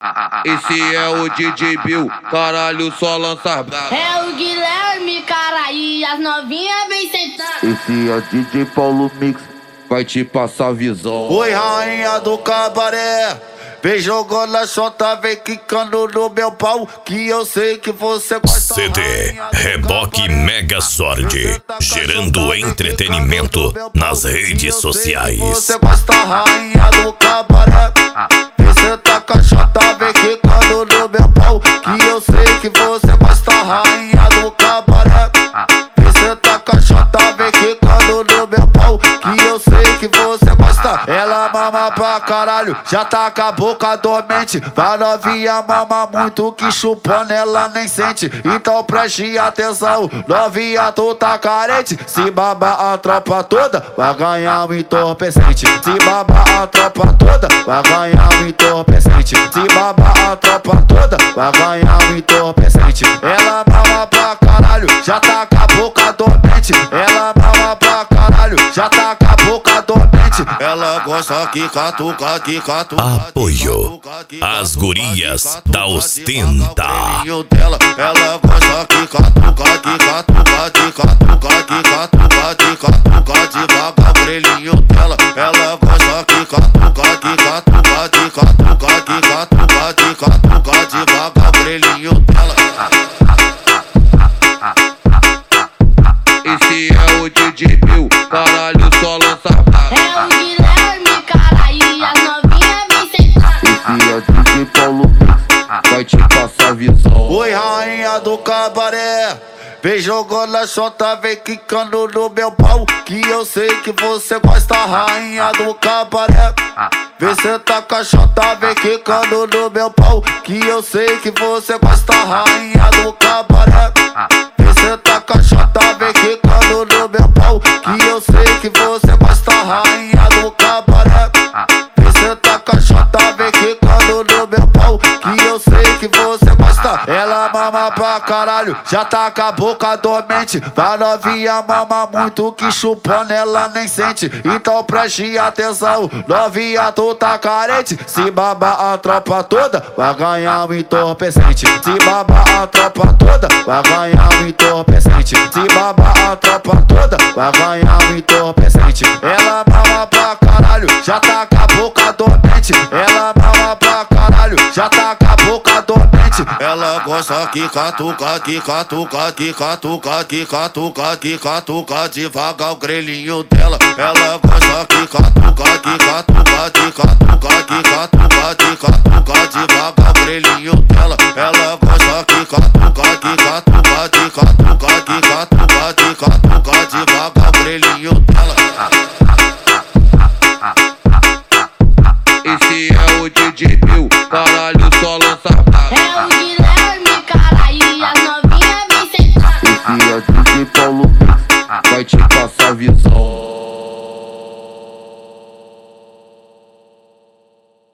Esse é o DJ Bill, caralho, só lança brava. É o Guilherme, cara, e as novinhas vem sentando. Esse é o DJ Paulo Mix, vai te passar visão. Oi, rainha do cabaré, vem jogando a chota, vem quicando no meu pau, que eu sei que você gosta. CD Reboque Megazord, gerando entretenimento nas redes sociais. Você gosta, rainha do cabaré, você tá com a chota, vem quicando no meu pau, que eu sei que você gosta, rainha do cabaré. Você tá com a chota, vem quicando no meu pau, que eu sei que você gosta. Ela mama pra caralho, já tá com a boca dormente. Vai novinha, mama muito, que chupando ela nem sente. Então preste atenção, novinha, tu tá carente. Se babar a tropa toda, vai ganhar um entorpecente. Se babar a tropa toda, vai ganhar um entorpecente. Se babar a tropa toda, vai ganhar um entorpecente. Ela mama pra caralho, já tá com a boca dormente. Ela mama pra caralho, já tá com a boca dormente. Ela gosta que catuca, que catuca. Apoio as gurias da Ostenta. Ela gosta que catuca, que catuca, que catuca, que catuca, que catuca, devagar o grelhinho dela. Ela gosta que catuca, que catuca, que catuca, que catuca, que catuca, devagar o grelhinho dela. Esse é o DJ Bill, caralho, só lança brava. É o Guilherme, cara, e as novinhas vem sentando. Esse é o DJ Paulo Mix, vai te passar visão. Oi, rainha do cabaré, vem jogando a chota, vem quicando no meu pau, que eu sei que você gosta, rainha do cabaré. Você tá com a chota, vem quicando no meu pau, que eu sei que você gosta, rainha do cabaré. Você tá com a chota, vem quicando no meu pau, que eu sei que você gosta, rainha do cabaré. Você tá com a chota, vem quicando no meu pau, que eu sei que você gosta. Ela mama pra caralho, já tá com a boca dormente. Vai novinha, mama muito, que chupando ela nem sente. Então preste atenção, novinha, tu tá carente. Se babar a tropa toda, vai ganhar um entorpecente. Se babar a tropa toda, vai ganhar um entorpecente. Se babar a tropa toda, vai ganhar um entorpecente. Ela mama pra caralho, já tá com a boca dormente. Ela mama pra caralho, já tá com a boca dormente. Ela gosta que catuca, que catuca, que catuca, que catuca, que catuca, devagar o grelhinho dela. Ela gosta que catuca, que catuca, que catuca, que catuca, que catuca, devagar o grelhinho dela. Ela gosta que catuca, que catuca, que catuca, que catuca, que catuca, devagar o grelhinho dela. Esse é o DJ Bill, caralho, só lança brava. É o Guilherme, cara, e as novinhas vem sentando. Esse é o DJ Paulo Mix, vai te passar visão.